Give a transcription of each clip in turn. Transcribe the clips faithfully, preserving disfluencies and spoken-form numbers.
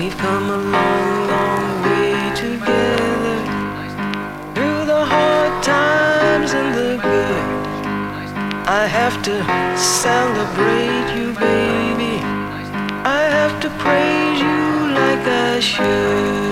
We've come a long, long way together, through the hard times and the good. I have to celebrate you, baby. I have to praise you like I should.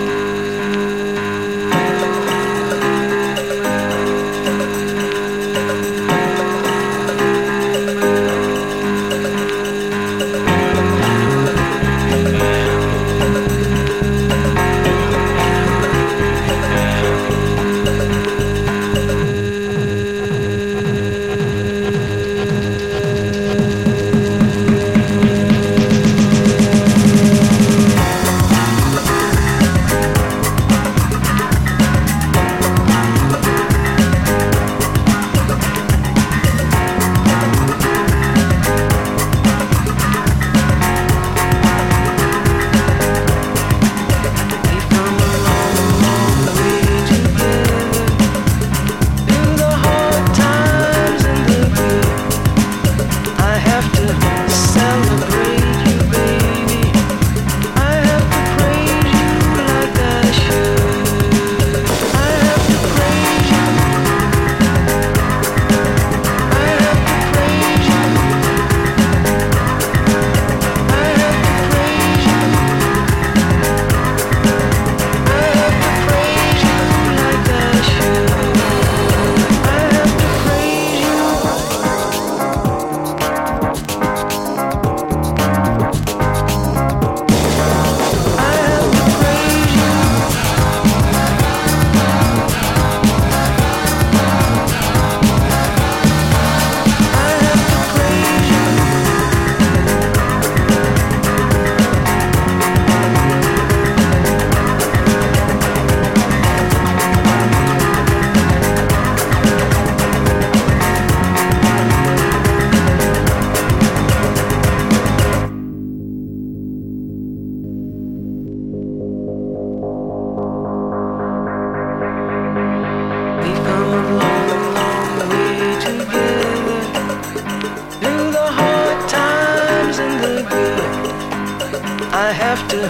I have to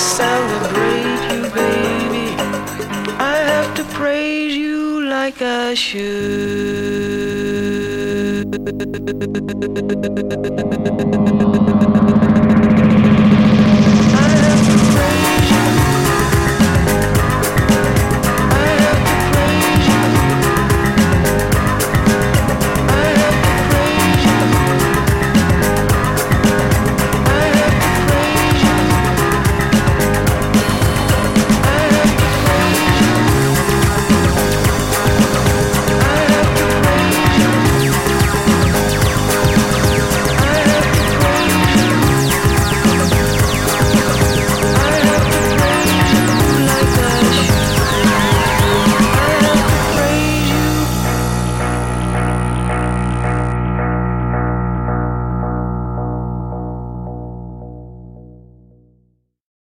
celebrate you, baby. I have to praise you like I should.